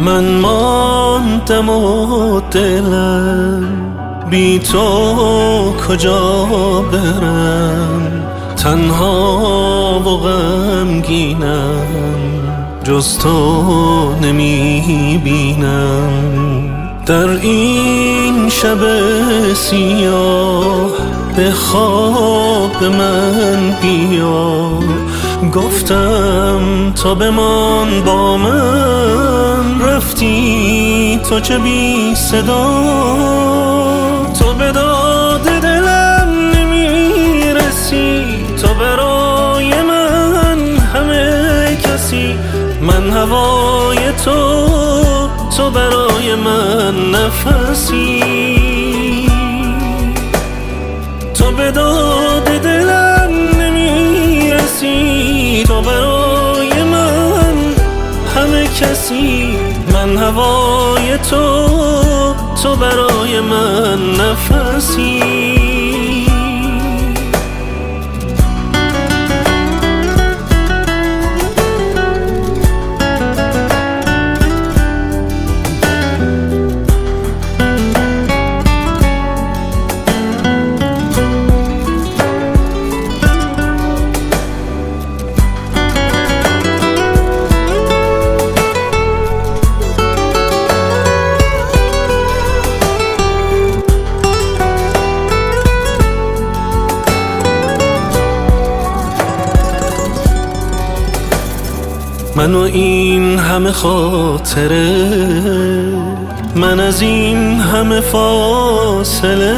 من ماندم و دلم بی تو کجا برم، تنها و غمگینم جز تو نمی بینم. در این شب سیاه به خواب من بیا، گفتم تا بمان با من، رفتی تو چه بی صدا. تو به داد دلم نمیرسی، تو برای من همه کسی. من هوای تو برای من نفسی. تو به داد دلم نمیرسی، تو برای من همه کسی. من هوای تو برای من نفسی. من و این همه خاطره، من از این همه فاصله،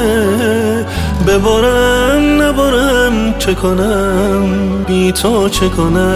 ببرم نبرم چه کنم، بی تو چه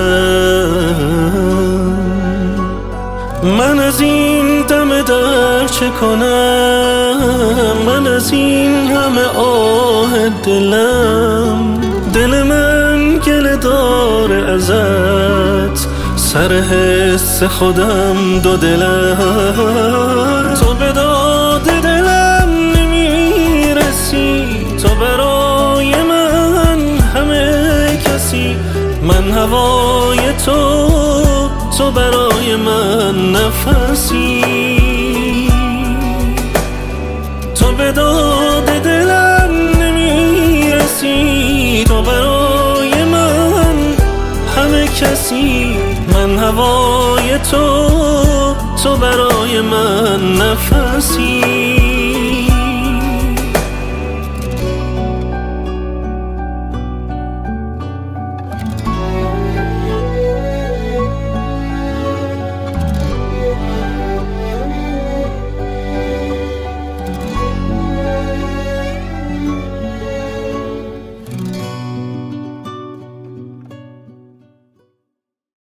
کنم. من از این دم در چه کنم، من از این همه آه دلم. دل من گله داره ازت، سر حس خودم دو دلم. تو به داد دلم نمیرسی، تو برای من همه کسی. من هوای تو برای من نفسی. تو به داد دلم نمیرسی، تو برای من همه کسی. من هوای تو برای من نفسی.